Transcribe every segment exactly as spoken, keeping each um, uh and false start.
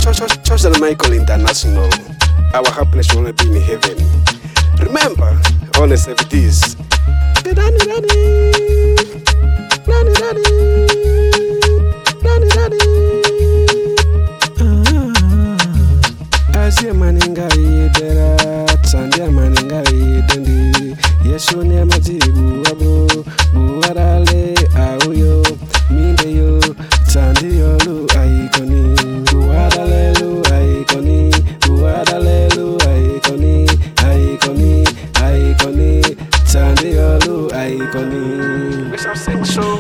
Church of Michael International. Our happiness will only be in heaven. Remember, all the seven days. Daddy, daddy, daddy, daddy, daddy, daddy. Asia maninga idera, Sandia maninga idendi. Yesu ni majibu wabo, buarale auyo, minde yo, Sandio lu aikoni, buarale lu aikoni, buarale lu aikoni, aikoni, aikoni, Sandio lu aikoni. We some sexual.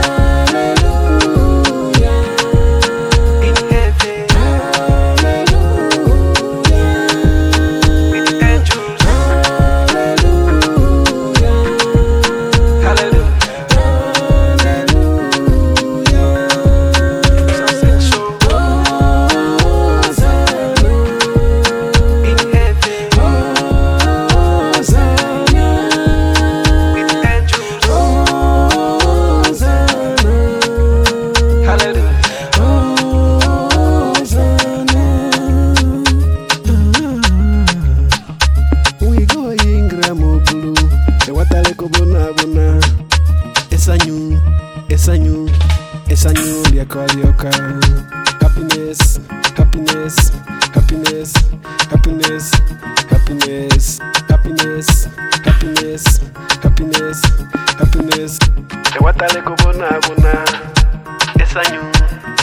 Esanyu, esanyu liakalioka. Happiness, happiness, happiness, happiness, happiness, happiness, happiness, happiness, happiness. Ewatale kubona buna. Esanyu,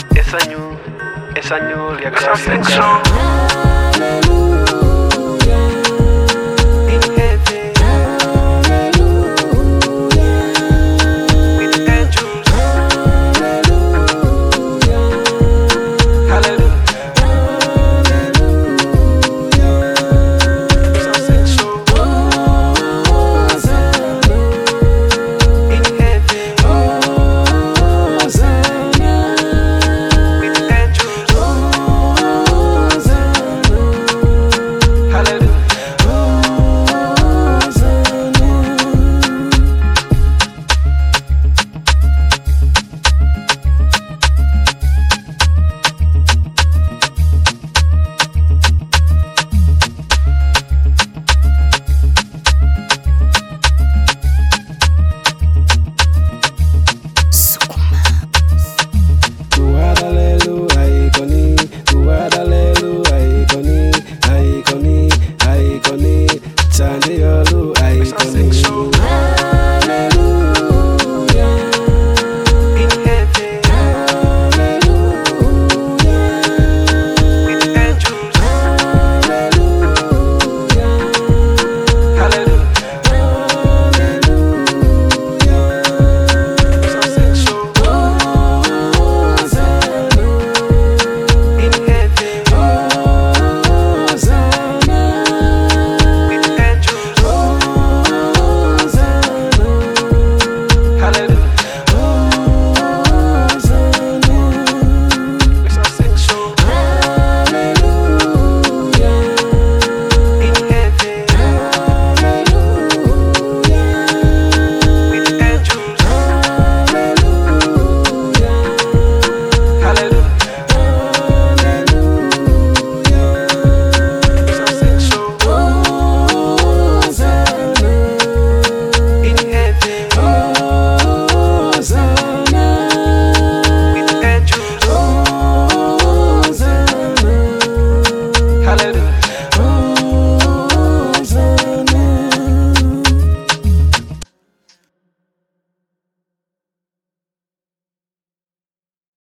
esanyu, esanyu liakalioka. Hallelujah.